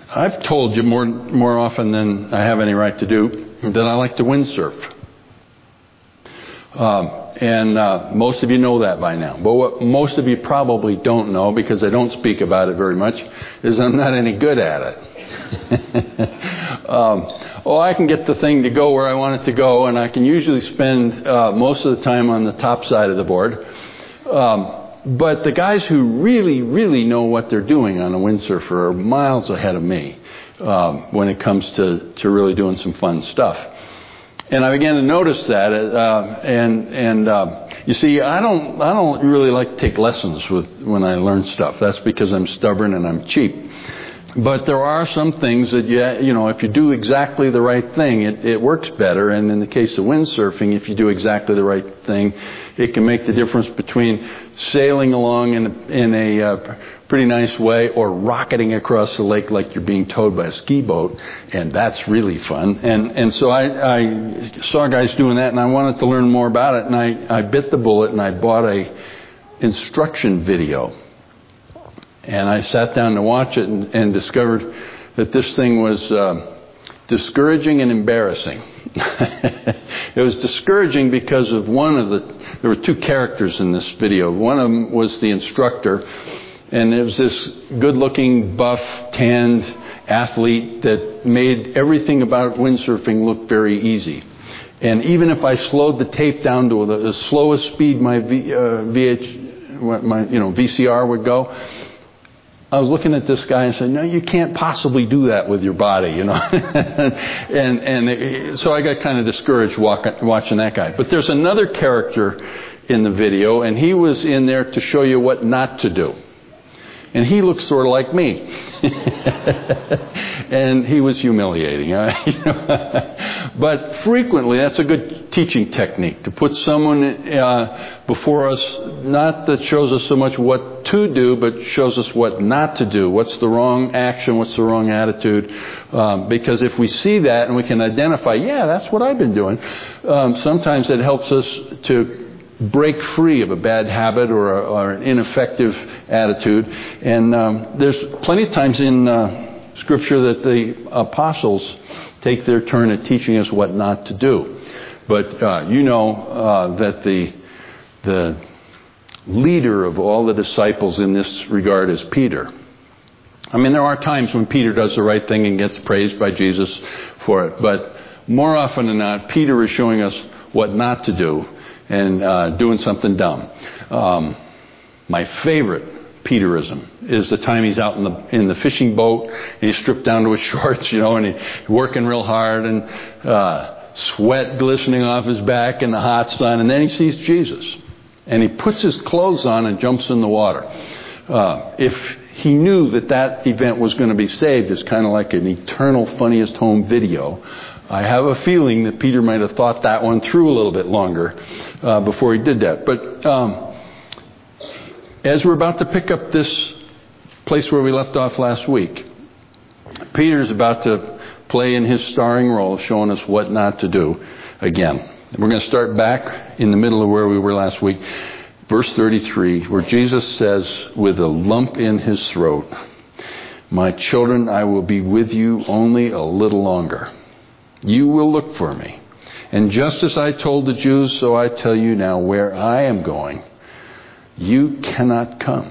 I've told you more often than I have any right to do that I like to windsurf. And most of you know that by now. But what most of you probably don't know, because I don't speak about it very much, is I'm not any good at it. I can get the thing to go where I want it to go, and I can usually spend most of the time on the top side of the board. But the guys who really, really know what they're doing on a windsurfer are miles ahead of me when it comes to really doing some fun stuff. And I began to notice that, you see, I don't really like to take lessons when I learn stuff. That's because I'm stubborn and I'm cheap. But there are some things that, if you do exactly the right thing, it works better. And in the case of windsurfing, if you do exactly the right thing, it can make the difference between sailing along in a pretty nice way or rocketing across the lake like you're being towed by a ski boat. And that's really fun. And so I saw guys doing that, and I wanted to learn more about it. And I bit the bullet, and I bought a instruction video. And I sat down to watch it and discovered that this thing was discouraging and embarrassing. It was discouraging because of there were two characters in this video. One of them was the instructor, and it was this good-looking, buff, tanned athlete that made everything about windsurfing look very easy. And even if I slowed the tape down to the slowest speed my VCR would go, I was looking at this guy and said, "No, you can't possibly do that with your body, so I got kind of discouraged watching that guy. But there's another character in the video, and he was in there to show you what not to do. And he looked sort of like me. And he was humiliating. But frequently, that's a good teaching technique, to put someone before us, not that shows us so much what to do, but shows us what not to do. What's the wrong action? What's the wrong attitude? Because if we see that and we can identify, that's what I've been doing, sometimes it helps us to break free of a bad habit or an ineffective attitude. And there's plenty of times in Scripture that the apostles take their turn at teaching us what not to do. But that the leader of all the disciples in this regard is Peter. I mean, there are times when Peter does the right thing and gets praised by Jesus for it. But more often than not, Peter is showing us what not to do and doing something dumb. My favorite Peterism is the time he's out in the fishing boat, and he's stripped down to his shorts, and he's working real hard, and sweat glistening off his back in the hot sun, and then he sees Jesus, and he puts his clothes on and jumps in the water. If he knew that event was going to be saved, it's kind of like an eternal funniest home video. I have a feeling that Peter might have thought that one through a little bit longer before he did that. But as we're about to pick up this place where we left off last week, Peter's about to play in his starring role, showing us what not to do again. We're going to start back in the middle of where we were last week, verse 33, where Jesus says, with a lump in his throat, "My children, I will be with you only a little longer. You will look for me. And just as I told the Jews, so I tell you now, where I am going, you cannot come.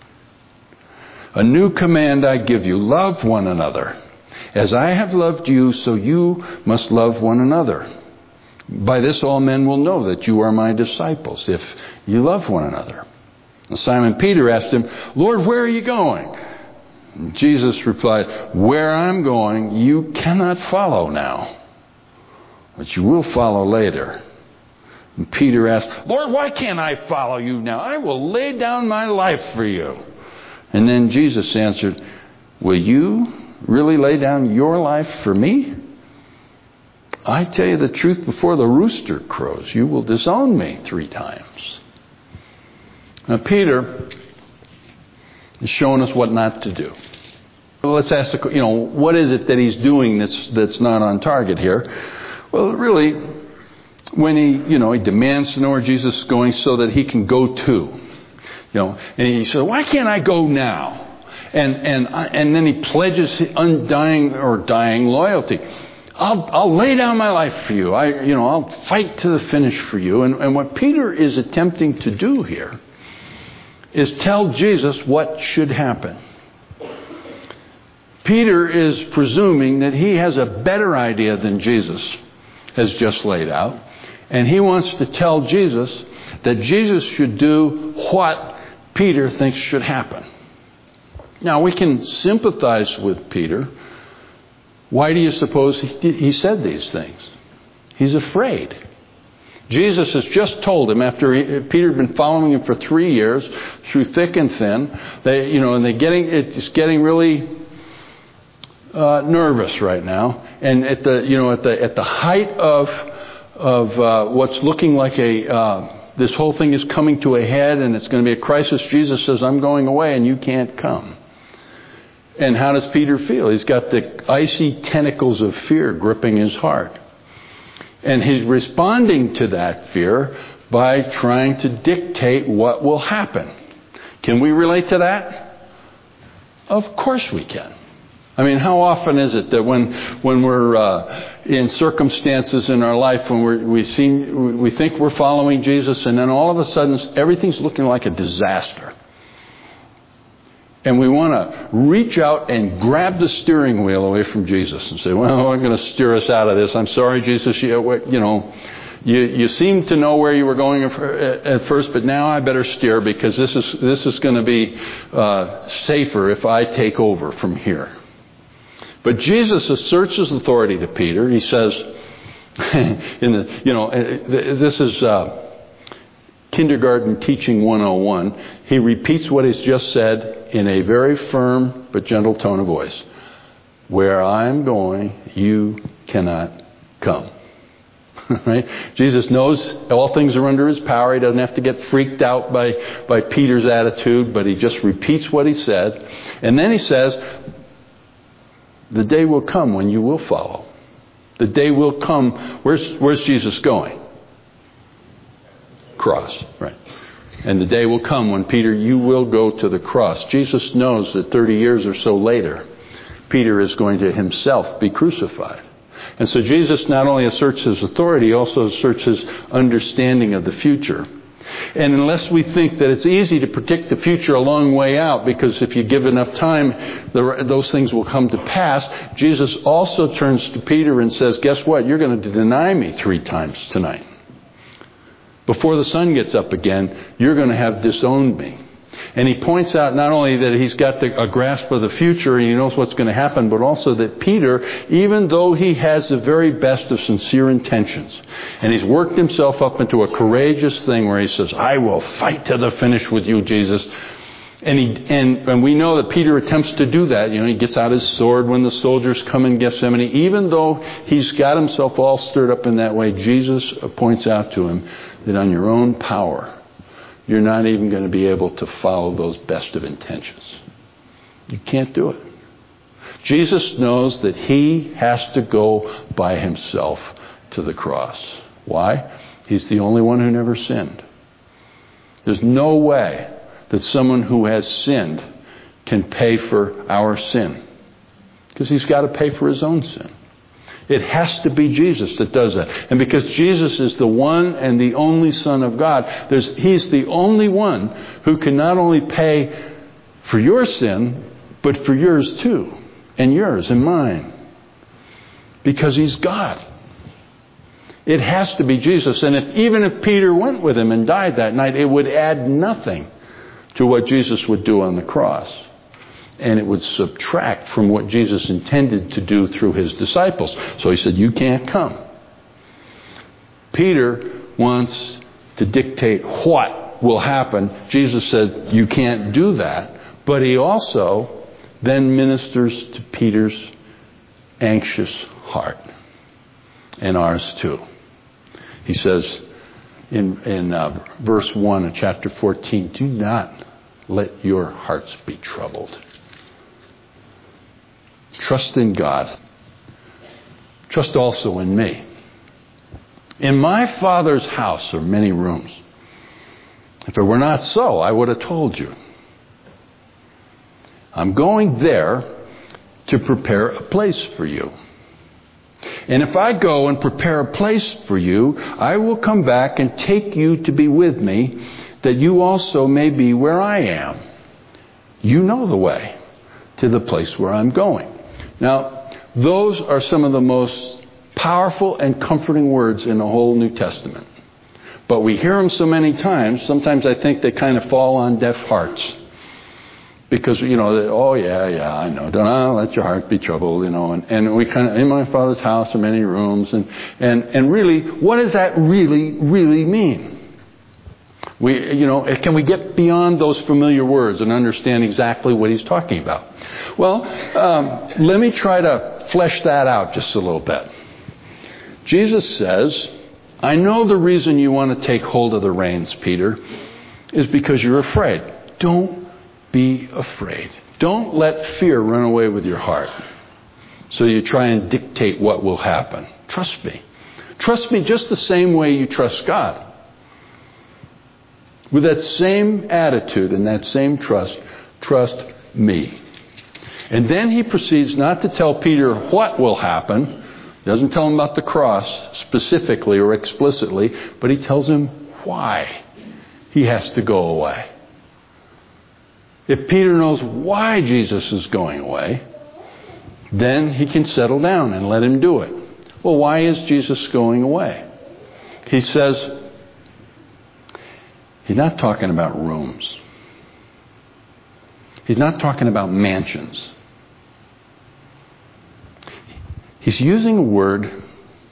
A new command I give you, love one another. As I have loved you, so you must love one another. By this all men will know that you are my disciples, if you love one another." And Simon Peter asked him, "Lord, where are you going?" And Jesus replied, "Where I'm going, you cannot follow now, but you will follow later." And Peter asked, "Lord, why can't I follow you now? I will lay down my life for you." And then Jesus answered, "Will you really lay down your life for me? I tell you the truth, before the rooster crows, you will disown me 3 times. Now, Peter is showing us what not to do. Well, let's ask what is it that he's doing that's not on target here? Well, really, when he demands to know where Jesus is going so that he can go to, and he says, "Why can't I go now?" And then he pledges undying or dying loyalty. I'll lay down my life for you. I'll fight to the finish for you. And what Peter is attempting to do here is tell Jesus what should happen. Peter is presuming that he has a better idea than Jesus has just laid out. And he wants to tell Jesus that Jesus should do what Peter thinks should happen. Now, we can sympathize with Peter. Why do you suppose he said these things? He's afraid. Jesus has just told him, after Peter had been following him for 3 years, through thick and thin, it's getting really nervous right now. And at the height of what's looking like this whole thing is coming to a head, and it's going to be a crisis. Jesus says, "I'm going away, and you can't come." And how does Peter feel? He's got the icy tentacles of fear gripping his heart. And he's responding to that fear by trying to dictate what will happen. Can we relate to that? Of course we can. I mean, how often is it that when we're in circumstances in our life when we think we're following Jesus, and then all of a sudden everything's looking like a disaster. And we want to reach out and grab the steering wheel away from Jesus and say, "Well, I'm going to steer us out of this. I'm sorry, Jesus. You seem to know where you were going at first, but now I better steer, because this is going to be safer if I take over from here." But Jesus asserts his authority to Peter. He says, this is Kindergarten Teaching 101. He repeats what he's just said in a very firm but gentle tone of voice. "Where I'm going, you cannot come." Right? Jesus knows all things are under his power. He doesn't have to get freaked out by Peter's attitude, but he just repeats what he said. And then he says, the day will come when you will follow. The day will come. Where's Jesus going? Cross, right. And the day will come when, Peter, you will go to the cross. Jesus knows that 30 years or so later, Peter is going to himself be crucified. And so Jesus not only asserts his authority, he also asserts his understanding of the future. And unless we think that it's easy to predict the future a long way out, because if you give enough time, those things will come to pass, Jesus also turns to Peter and says, "Guess what? You're going to deny me 3 times tonight. Before the sun gets up again, you're going to have disowned me." And he points out not only that he's got a grasp of the future and he knows what's going to happen, but also that Peter, even though he has the very best of sincere intentions, and he's worked himself up into a courageous thing where he says, "I will fight to the finish with you, Jesus." And we know that Peter attempts to do that. He gets out his sword when the soldiers come in Gethsemane. Even though he's got himself all stirred up in that way, Jesus points out to him that on your own power, you're not even going to be able to follow those best of intentions. You can't do it. Jesus knows that he has to go by himself to the cross. Why? He's the only one who never sinned. There's no way that someone who has sinned can pay for our sin, because he's got to pay for his own sin. It has to be Jesus that does that. And because Jesus is the one and the only Son of God, he's the only one who can not only pay for your sin, but for yours too, and yours and mine, because he's God. It has to be Jesus. And even if Peter went with him and died that night, it would add nothing to what Jesus would do on the cross. And it would subtract from what Jesus intended to do through his disciples. So he said, "You can't come." Peter wants to dictate what will happen. Jesus said, "You can't do that." But he also then ministers to Peter's anxious heart, and ours too. He says in verse 1 of chapter 14, "Do not let your hearts be troubled. Trust in God. Trust also in me. In my Father's house are many rooms. If it were not so, I would have told you. I'm going there to prepare a place for you. And if I go and prepare a place for you, I will come back and take you to be with me, that you also may be where I am. You know the way to the place where I'm going. Now, those are some of the most powerful and comforting words in the whole New Testament. But we hear them so many times, sometimes I think they kind of fall on deaf hearts. Because, oh yeah, I know. Don't let your heart be troubled, And we kind of, in my Father's house are many rooms. And really, what does that really, really mean? Can we get beyond those familiar words and understand exactly what he's talking about? Well, let me try to flesh that out just a little bit. Jesus says, I know the reason you want to take hold of the reins, Peter, is because you're afraid. Don't be afraid. Don't let fear run away with your heart. So you try and dictate what will happen. Trust me. Trust me just the same way you trust God. With that same attitude and that same trust me. And then he proceeds not to tell Peter what will happen. He doesn't tell him about the cross specifically or explicitly, but he tells him why he has to go away. If Peter knows why Jesus is going away, then he can settle down and let him do it. Well, why is Jesus going away? He says, he's not talking about rooms. He's not talking about mansions. He's using a word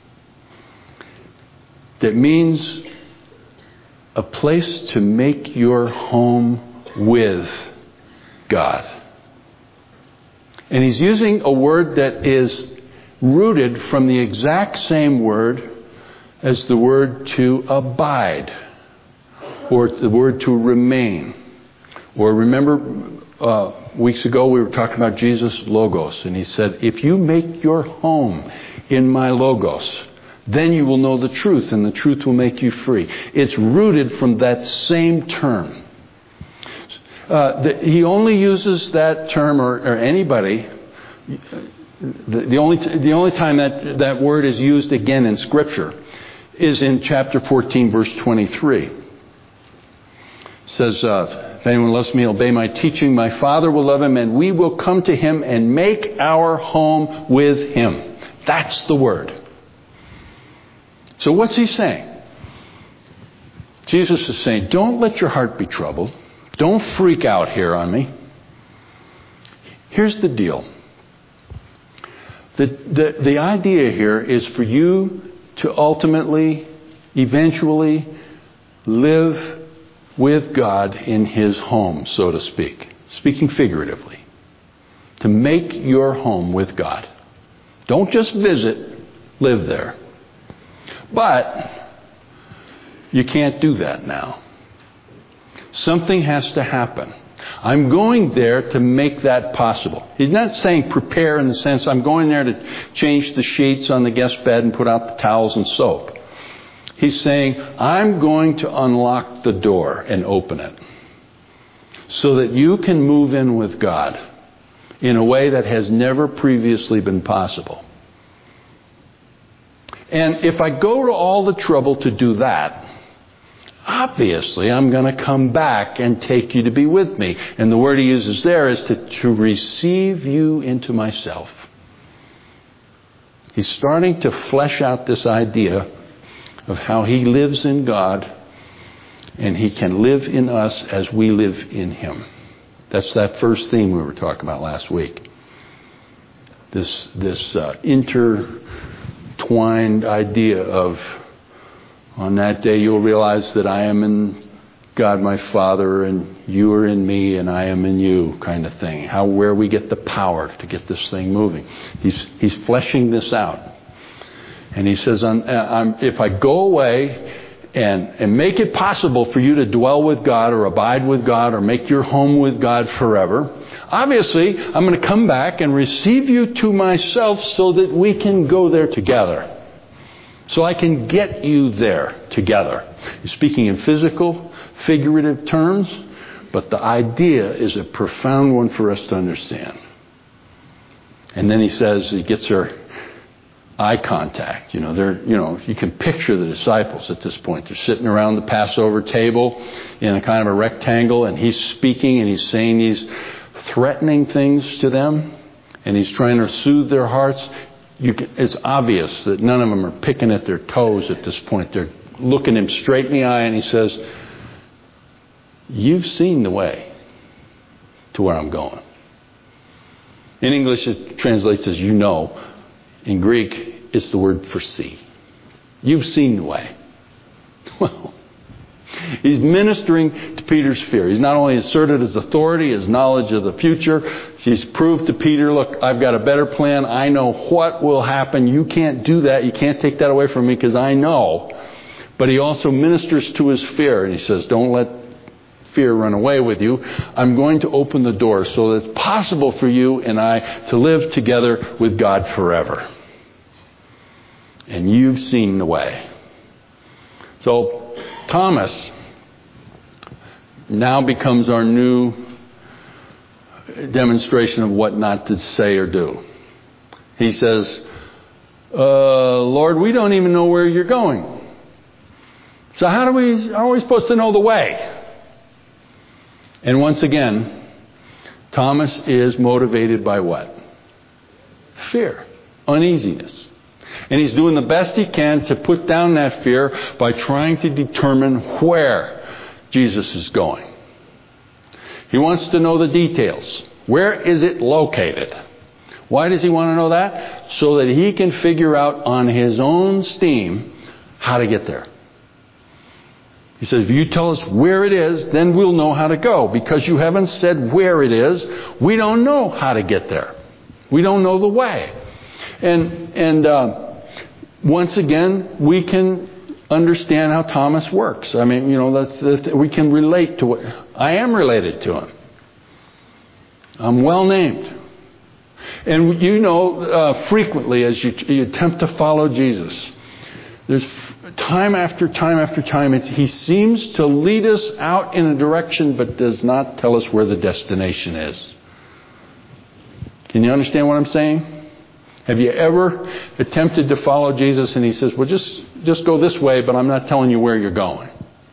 that means a place to make your home with God. And he's using a word that is rooted from the exact same word as the word to abide, or the word to remain. Or remember, weeks ago we were talking about Jesus' Logos, and he said, if you make your home in my Logos, then you will know the truth, and the truth will make you free. It's rooted from that same term. He only uses that term, or anybody, the only time that word is used again in Scripture is in chapter 14, verse 23. It says, if anyone loves me, obey my teaching. My Father will love him, and we will come to him and make our home with him. That's the word. So what's he saying? Jesus is saying, don't let your heart be troubled. Don't freak out here on me. Here's the deal. The idea here is for you to ultimately, eventually, live with God in his home, so to speak. Speaking figuratively. To make your home with God. Don't just visit, live there. But you can't do that now. Something has to happen. I'm going there to make that possible. He's not saying prepare in the sense I'm going there to change the sheets on the guest bed and put out the towels and soap. He's saying I'm going to unlock the door and open it so that you can move in with God in a way that has never previously been possible. And if I go to all the trouble to do that, obviously, I'm going to come back and take you to be with me. And the word he uses there is to receive you into myself. He's starting to flesh out this idea of how he lives in God and he can live in us as we live in him. That's that first theme we were talking about last week. This intertwined idea of, on that day you'll realize that I am in God my Father and you are in me and I am in you, kind of thing. Where we get the power to get this thing moving. He's fleshing this out. And he says, if I go away and make it possible for you to dwell with God or abide with God or make your home with God forever, obviously I'm going to come back and receive you to myself so that we can go there together. So I can get you there together. Speaking in physical, figurative terms, But the idea is a profound one for us to understand. And then he says, he gets her eye contact. You can picture the disciples at this point. They're sitting around the Passover table in a kind of a rectangle, and he's speaking and he's saying these threatening things to them, and he's trying to soothe their hearts. It's obvious that none of them are picking at their toes at this point. They're looking him straight in the eye, and he says, "You've seen the way to where I'm going." In English, it translates as "you know." In Greek, it's the word for see. You've seen the way. Well, he's ministering to Peter's fear. He's not only asserted his authority, his knowledge of the future. He's proved to Peter, look, I've got a better plan. I know what will happen. You can't do that. You can't take that away from me because I know. But he also ministers to his fear. And he says, don't let fear run away with you. I'm going to open the door so that it's possible for you and I to live together with God forever. And you've seen the way. So Thomas now becomes our new demonstration of what not to say or do. He says, Lord, we don't even know where you're going. So how are we supposed to know the way? And once again, Thomas is motivated by what? Fear, uneasiness. And he's doing the best he can to put down that fear by trying to determine where Jesus is going. He wants to know the details. Where is it located? Why does he want to know that? So that he can figure out on his own steam how to get there. He says, if you tell us where it is, then we'll know how to go. Because you haven't said where it is, we don't know how to get there. We don't know the way. And once again, we can understand how Thomas works. I mean, we can relate to it. I am related to him. I'm well named. And frequently as you attempt to follow Jesus, there's time after time after time, he seems to lead us out in a direction but does not tell us where the destination is. Can you understand what I'm saying? Have you ever attempted to follow Jesus and he says, well, just go this way, but I'm not telling you where you're going?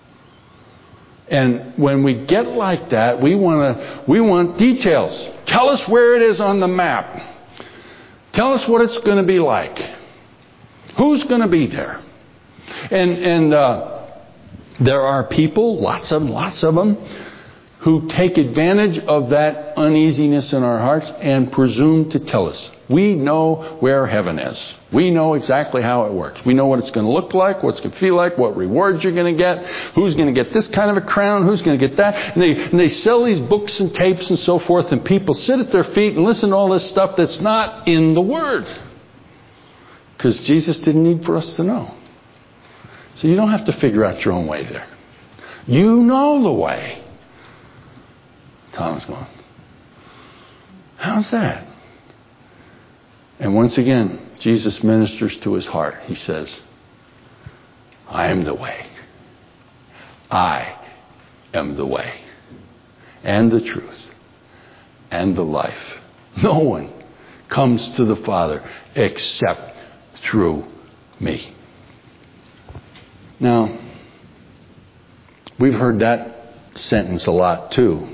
And when we get like that, we want details. Tell us where it is on the map. Tell us what it's going to be like. Who's going to be there? And there are people, lots of them, who take advantage of that uneasiness in our hearts and presume to tell us. We know where heaven is. We know exactly how it works. We know what it's going to look like, what it's going to feel like, what rewards you're going to get, who's going to get this kind of a crown, who's going to get that. And they sell these books and tapes and so forth, and people sit at their feet and listen to all this stuff that's not in the Word. Because Jesus didn't need for us to know. So you don't have to figure out your own way there. You know the way. Thomas going, how's that? And once again, Jesus ministers to his heart. He says, I am the way. I am the way and the truth and the life. No one comes to the Father except through me. Now, we've heard that sentence a lot too.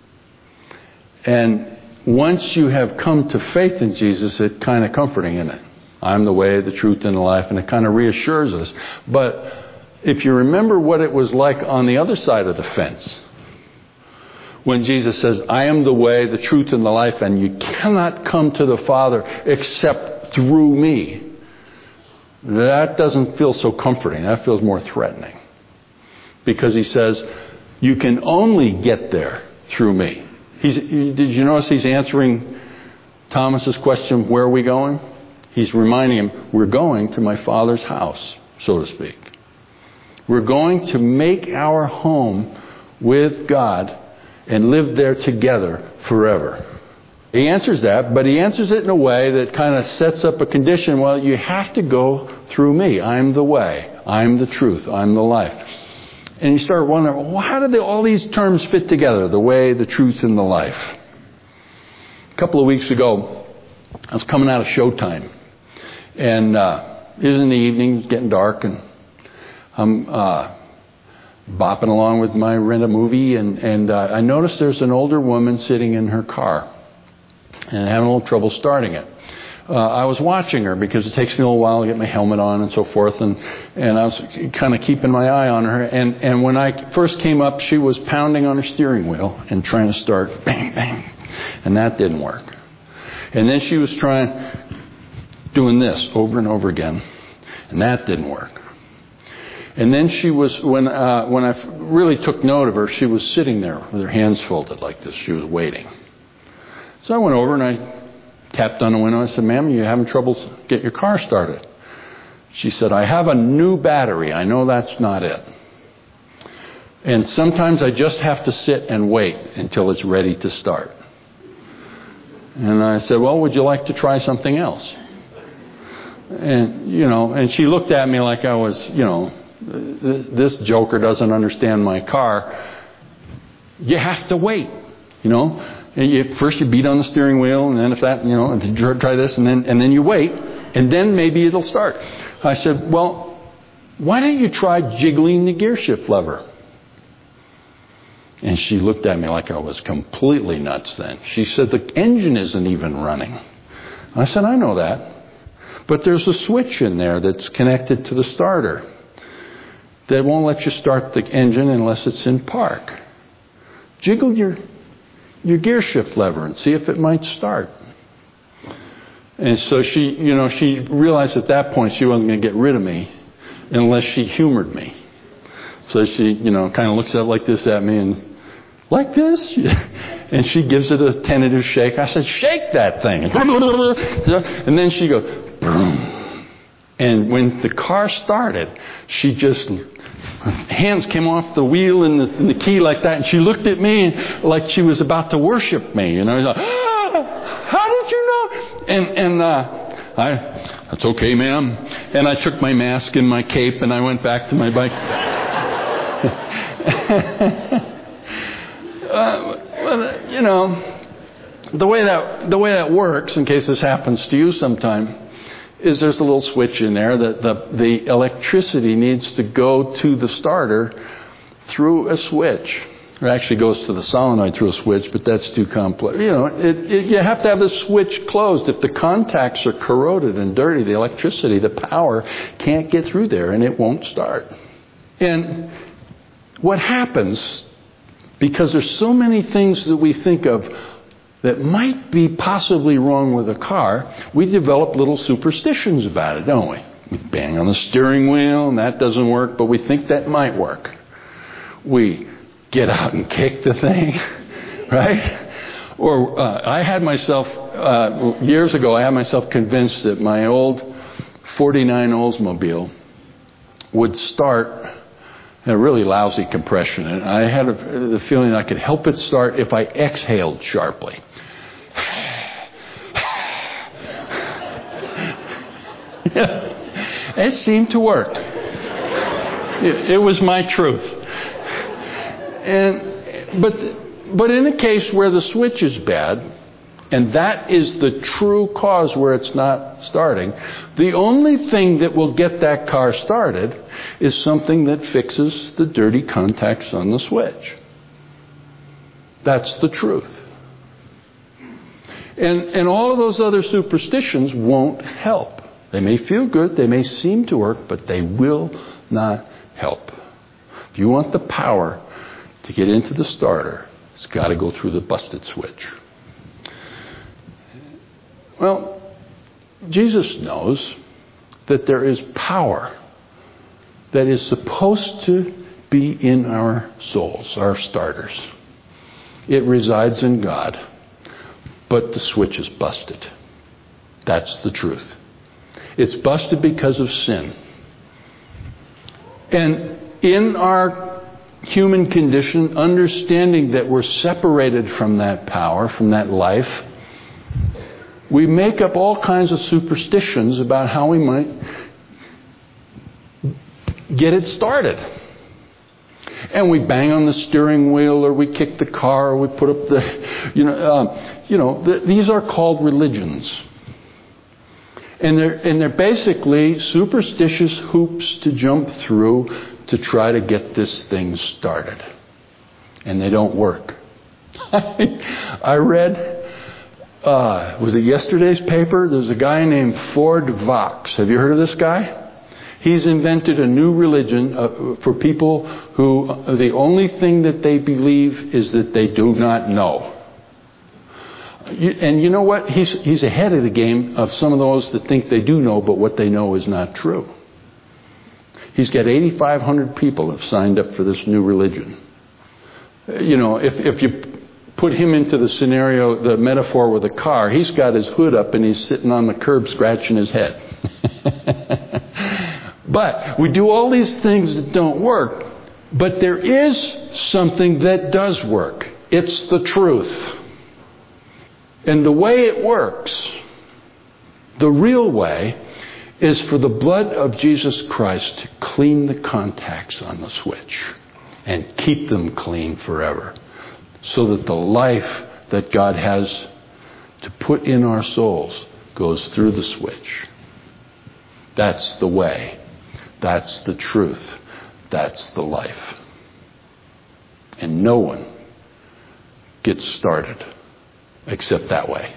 And once you have come to faith in Jesus, it's kind of comforting, isn't it? I'm the way, the truth, and the life, and it kind of reassures us. But if you remember what it was like on the other side of the fence, when Jesus says, I am the way, the truth, and the life, and you cannot come to the Father except through me. That doesn't feel so comforting. That feels more threatening. Because he says, you can only get there through me. Did you notice he's answering Thomas's question, where are we going? He's reminding him, we're going to my Father's house, so to speak. We're going to make our home with God and live there together forever. He answers that, but he answers it in a way that kind of sets up a condition. Well, you have to go through me. I'm the way. I'm the truth. I'm the life. And you start wondering, well, how do all these terms fit together? The way, the truth, and the life. A couple of weeks ago, I was coming out of Showtime. And it was in the evening, it's getting dark, and I'm bopping along with my rent-a-movie, and I noticed there's an older woman sitting in her car and having a little trouble starting it. I was watching her because it takes me a little while to get my helmet on and so forth, and I was kind of keeping my eye on her. And when I first came up, she was pounding on her steering wheel and trying to start, bang, bang, and that didn't work. And then she was doing this over and over again, and that didn't work. And then she was, when I really took note of her, she was sitting there with her hands folded like this. She was waiting. So I went over and I tapped on the window. I said, "Ma'am, are you having trouble getting your car started?" She said, "I have a new battery. I know that's not it. And sometimes I just have to sit and wait until it's ready to start." And I said, "Well, would you like to try something else?" And, and she looked at me like I was, this joker doesn't understand my car. You have to wait, And first you beat on the steering wheel, and then if that, and try this, and then you wait, and then maybe it'll start. I said, "Well, why don't you try jiggling the gear shift lever?" And she looked at me like I was completely nuts then. She said, "The engine isn't even running." I said, "I know that. But there's a switch in there that's connected to the starter that won't let you start the engine unless it's in park. Jiggle your gear shift lever and see if it might start." And so she realized at that point she wasn't going to get rid of me unless she humored me. So she, kind of looks up like this at me and, "Like this?" And she gives it a tentative shake. I said, "Shake that thing." And then she goes, "Boom." And when the car started, she just, hands came off the wheel and the key like that. And she looked at me like she was about to worship me. And I was like, "How did you know?" And "That's okay, ma'am." And I took my mask and my cape and I went back to my bike. The way that works, in case this happens to you sometime, is there's a little switch in there that the electricity needs to go to the starter through a switch. It actually goes to the solenoid through a switch, but that's too complex. You have to have the switch closed. If the contacts are corroded and dirty, the electricity, the power can't get through there and it won't start. And what happens, because there's so many things that we think of that might be possibly wrong with a car, we develop little superstitions about it, don't we? We bang on the steering wheel and that doesn't work, but we think that might work. We get out and kick the thing, right? Or I had myself, years ago, I had myself convinced that my old 49 Oldsmobile would start a really lousy compression. And I had the feeling I could help it start if I exhaled sharply. It seemed to work. It was my truth. But in a case where the switch is bad, and that is the true cause where it's not starting, the only thing that will get that car started is something that fixes the dirty contacts on the switch. That's the truth. And all of those other superstitions won't help. They may feel good, they may seem to work, but they will not help. If you want the power to get into the starter, it's got to go through the busted switch. Well, Jesus knows that there is power that is supposed to be in our souls, our starters. It resides in God, but the switch is busted. That's the truth. It's busted because of sin. And in our human condition, understanding that we're separated from that power, from that life, we make up all kinds of superstitions about how we might get it started. And we bang on the steering wheel, or we kick the car, or we put up these are called religions. And they're basically superstitious hoops to jump through to try to get this thing started. And they don't work. I read, was it yesterday's paper? There's a guy named Ford Vox. Have you heard of this guy? He's invented a new religion for people who the only thing that they believe is that they do not know. And you know what? He's ahead of the game of some of those that think they do know, but what they know is not true. He's got 8,500 people have signed up for this new religion. You know, if you put him into the scenario, the metaphor with a car, he's got his hood up and he's sitting on the curb scratching his head. But we do all these things that don't work. But there is something that does work. It's the truth. And the way it works, the real way, is for the blood of Jesus Christ to clean the contacts on the switch and keep them clean forever, so that the life that God has to put in our souls goes through the switch. That's the way. That's the truth. That's the life. And no one gets started except that way.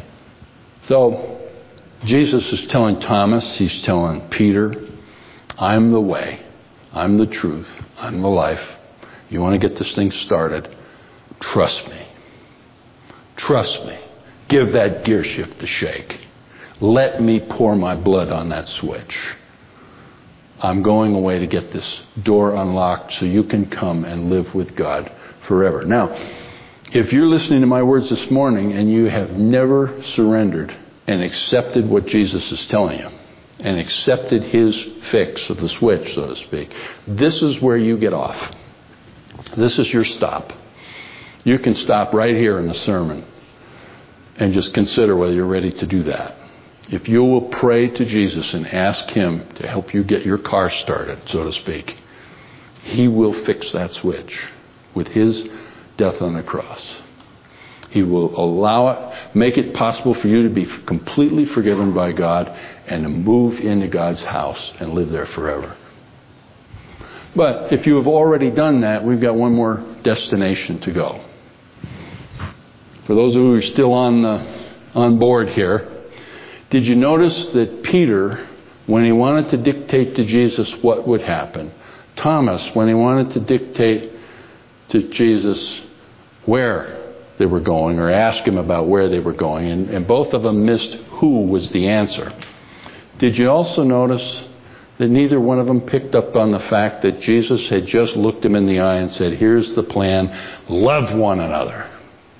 So Jesus is telling Thomas, he's telling Peter, I'm the way, I'm the truth, I'm the life. You want to get this thing started? Trust me. Trust me. Give that gear shift a shake. Let me pour my blood on that switch. I'm going away to get this door unlocked so you can come and live with God forever. Now, if you're listening to my words this morning and you have never surrendered and accepted what Jesus is telling you, and accepted his fix of the switch, so to speak, this is where you get off. This is your stop. You can stop right here in the sermon and just consider whether you're ready to do that. If you will pray to Jesus and ask him to help you get your car started, so to speak, he will fix that switch with his death on the cross. He will allow it, make it possible for you to be completely forgiven by God and to move into God's house and live there forever. But if you have already done that, we've got one more destination to go. For those of you who are still on board here, did you notice that Peter, when he wanted to dictate to Jesus what would happen, Thomas, when he wanted to dictate to Jesus where they were going or ask him about where they were going, and both of them missed who was the answer. Did you also notice that neither one of them picked up on the fact that Jesus had just looked him in the eye and said, here's the plan, love one another.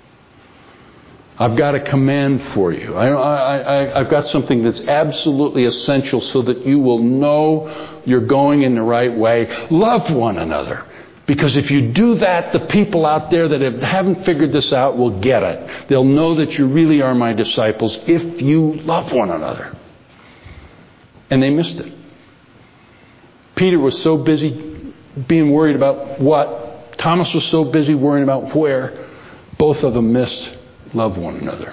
I've got a command for you. I've got something that's absolutely essential so that you will know you're going in the right way. Love one another. Because if you do that, the people out there that haven't figured this out will get it. They'll know that you really are my disciples if you love one another. And they missed it. Peter was so busy being worried about what. Thomas was so busy worrying about where. Both of them missed love one another.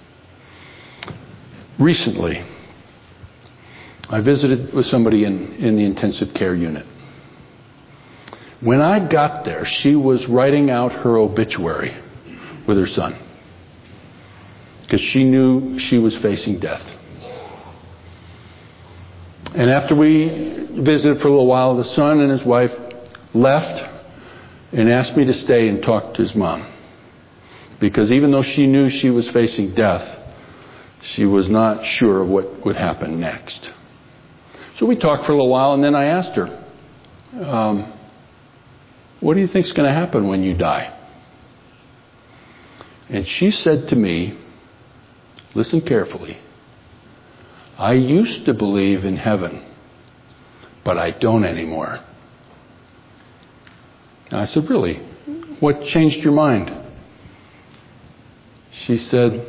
Recently, I visited with somebody in the intensive care unit. When I got there, she was writing out her obituary with her son because she knew she was facing death. And after we visited for a little while, the son and his wife left and asked me to stay and talk to his mom. Because even though she knew she was facing death, she was not sure what would happen next. So we talked for a little while, and then I asked her, what do you think is going to happen when you die? And she said to me, listen carefully, I used to believe in heaven, but I don't anymore. And I said, really? What changed your mind? She said,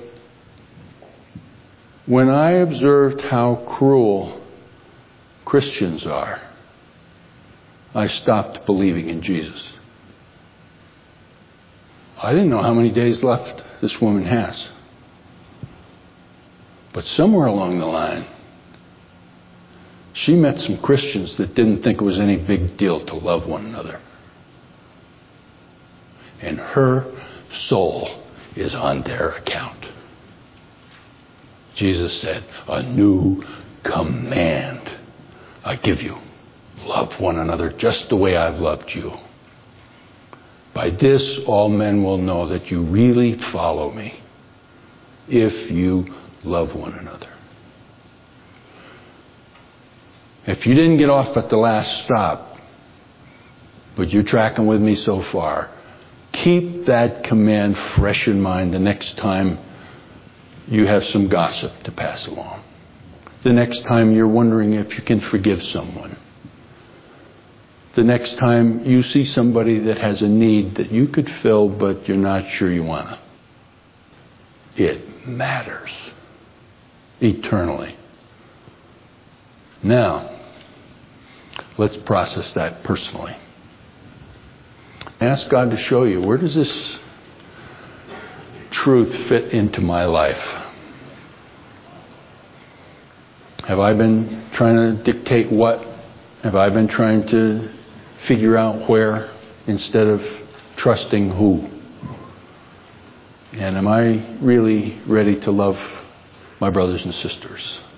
when I observed how cruel Christians are, I stopped believing in Jesus. I didn't know how many days left this woman has. But somewhere along the line, she met some Christians that didn't think it was any big deal to love one another. And her soul is on their account. Jesus said, a new command I give you. Love one another just the way I've loved you. By this, all men will know that you really follow me, if you love one another. If you didn't get off at the last stop, but you're tracking with me so far, keep that command fresh in mind the next time you have some gossip to pass along. The next time you're wondering if you can forgive someone. The next time you see somebody that has a need that you could fill, but you're not sure you want to. It matters eternally. Now, let's process that personally. Ask God to show you, where does this truth fit into my life? Have I been trying to dictate what? Have I been trying to figure out where instead of trusting who? And am I really ready to love my brothers and sisters?